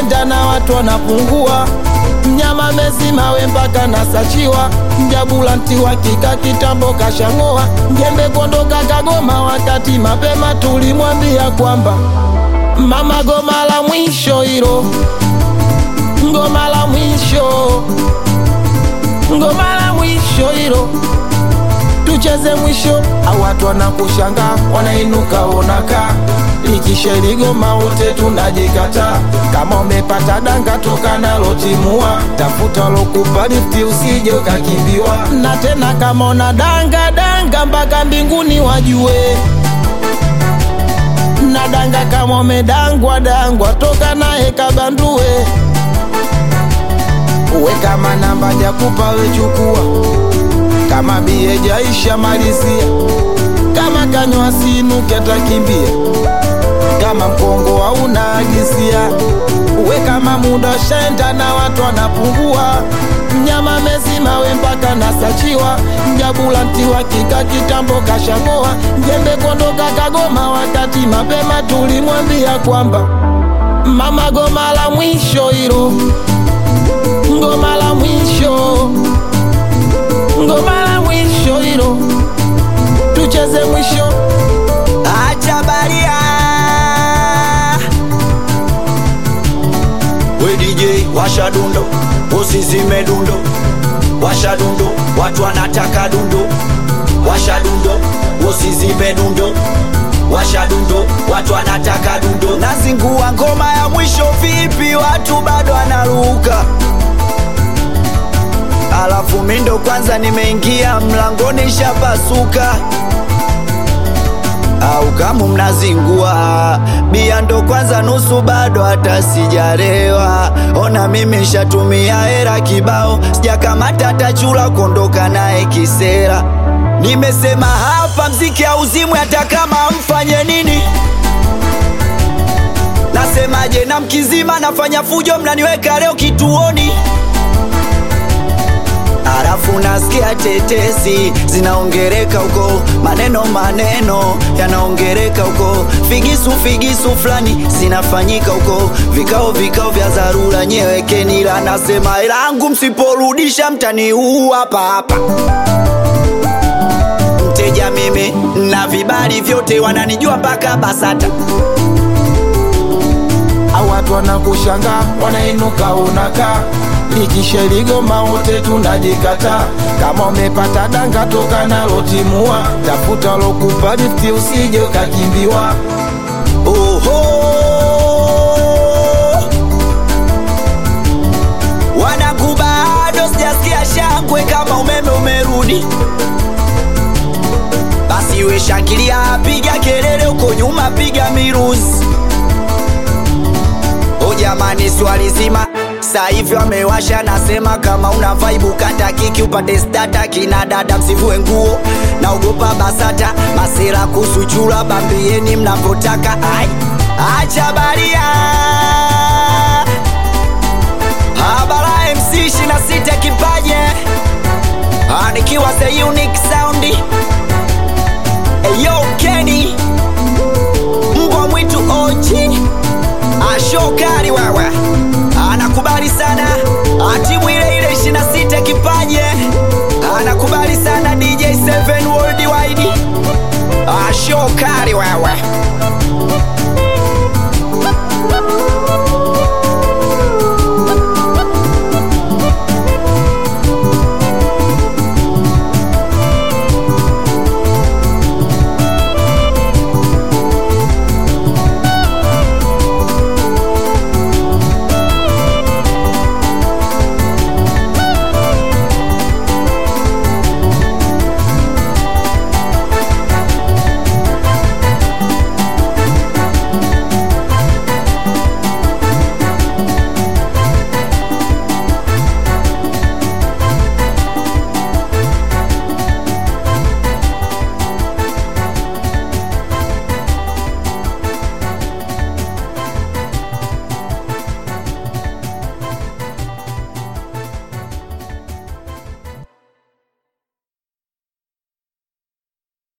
shenda na watu wanapungua. Mnyama mezima we mpaka nasachiwa. Mjabulanti wa kika kitambo kashangoa. Njembe kondoka Kagoma wakati mapema tulimwambia kwamba mama goma la mwisho hilo, ngoma la mwisho, ngoma la mwisho hilo, tucheze mwisho. Au watu wanakushanga wanainuka onaka, likisheli goma wote tunajikata. Kama umepata danga toka nalo timua, tafuta lokupa lifti usije ukakimbiwa. Na tena kama una danga danga mpaka mbinguni wajue. Na danga kama umedangwa dangwa toka nae kabandue. Uwe kama namba jakupa we chukua, kama bie jaisha malizia, kama kanywa sinuke atakimbia, kama mkongo hauna agisia. Uwe kama muda shenda na watu wanapungua. Mnyama mezima we mpaka nasachiwa. Mjabulanti wa kika kitambo kashangoa. Njembe kondoka Kagoma wakati mapema tulimwambia kwamba mama goma la mwisho hilo, ngoma la mwisho, ngoma la mwisho hilo, tucheze mwisho. Acha baria we DJ washa dundo, usizime dundo. Washa dundo, watu wanataka dundo. Washa dundo, usizime dundo. Washa dundo, watu wanataka dundo. Nazingua ngoma ya mwisho vipi watu bado wanaruka. Alafu mindo kwanza nimeingia mlangoni shapasuka. Au kama mnazingua bia ndo kwanza nusu bado hata sijarewa. Ona mimi shatumia hera kibao, sijakamata tachula kondoka nae kisera. Nimesema hapa mziki hauzimwi hata kama mfanye nini. Nasemaje na mkizima nafanya fujo mnaniweka leo kituoni. Arafu nasikia tetesi zinaongereka huko, maneno maneno yanaongereka huko, figisu fulani zinafanyika huko, vikao vya dharura nyewekeni. Ila nasema ilangu msiporudisha mtaniua hapa hapa. Mteja mimi na vibali vyote wananijua mpaka BASATA. Au watu wanakushanga wanainuka unaka, likisheli goma wote tunajikata. Kama umepata danga toka nalo timua, tafuta lokupa lifti usije ukakimbiwa. Oho, wanakubado sijasikia shangwe kama umeme umerudi. Basi we shangilia, piga kelele uko nyuma, piga miruzi. O jamani swali zima sa hivi wamewasha, nasema kama una vibe kata kiki upate stata. Kina dada msivue nguo, naogopa BASATA. Masera kusuchura bambieni mnapotaka. Ai, acha baria habara MC 26 kipaje. Nikiwa the unique sound. Yo Kenny mbwa mwitu ochi ashokari wewe, anakubali sana. Timu ile 26 kipaje, anakubali sana. DJ 7 worldwide ashokari wewe.